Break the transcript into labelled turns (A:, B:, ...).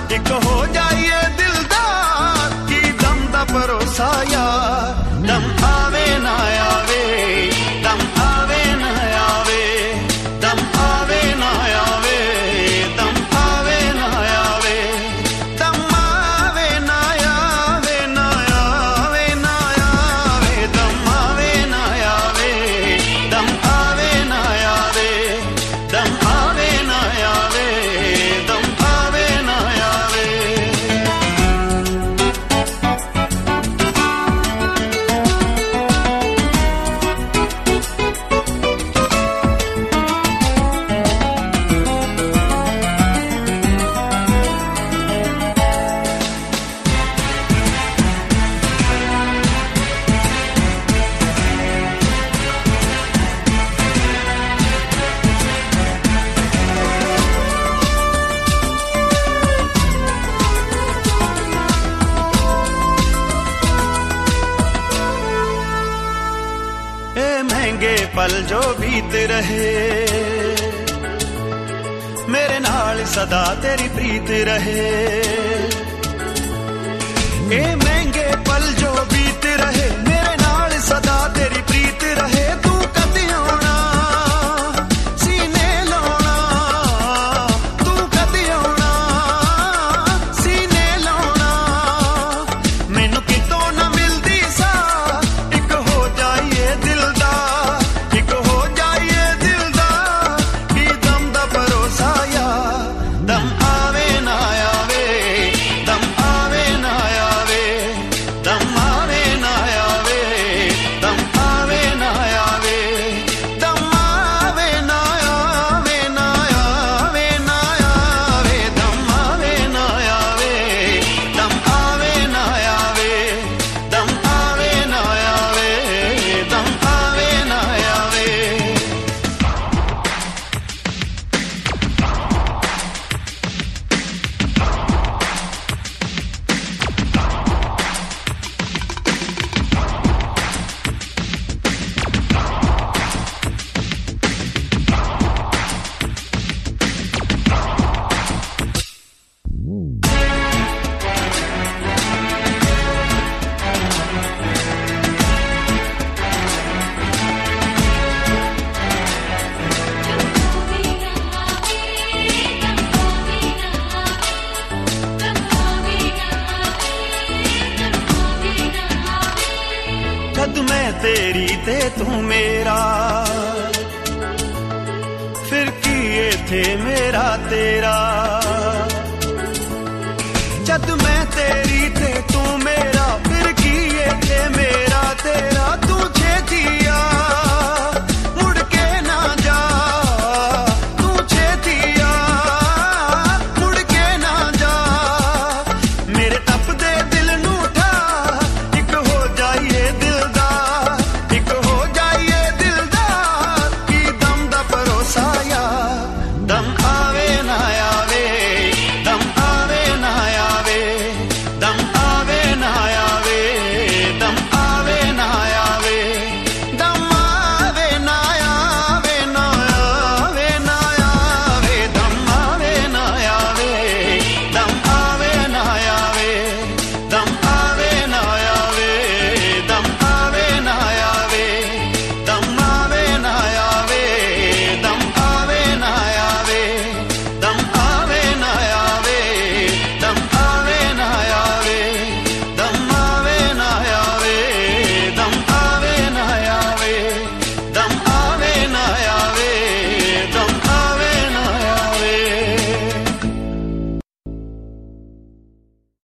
A: ਇੱਕ ਹੋ ਜਾਈਏ ਦਿਲਦਾਰ ਕੀ ਦਮ ਦਾ ਭਰੋਸਾ ਯਾਰ ਦਮ ਆਵੇ ਨਾ ਆਵੇ ਦਮ ਆਵੇ ਨਾ ਆਵੇ ਦਮ ਆਵੇ ਨਾ ਆਵੇ ਦਮ ਆਵੇ ਨਾ ਆਵੇ ਦਮ ਆਵੇ ਨਾ ਆਵੇ ਨਾ ਆਵੇ ਨਾ ਆਵੇ ਦਮ ਆਵੇ ਨਾ ਆਵੇ ਦਮ ਆਵੇ ਨਾ ਆਵੇ ਦਮ ਆਵੇ ਨਾ ਆਵੇ ਦਮ ਆਵੇ ਨਾ ਆਵੇ महंगे पल जो बीत रहे मेरे नाल सदा तेरी प्रीत रहे ए महंगे पल जो बीत रहे मेरे नाल सदा तेरी प्रीत रहे तू कदी आना सीने लाना तू कदी आना सीने लाना मैनू कितों ना मिलदी सा एक हो जाइए दिल दम आवे ना आवे दम आवे ना आवे दम आवे ना आवे दम आवे ना आवे दम आवे ना आवे ना आवे ना आवे दम आवे ना आवे दम आवे ना आवे दम आवे ना आवे दम आवे ना आवे जद मैं तेरी ते तू मेरा फिर किए थे मेरा तेरा जद मैं तेरी ते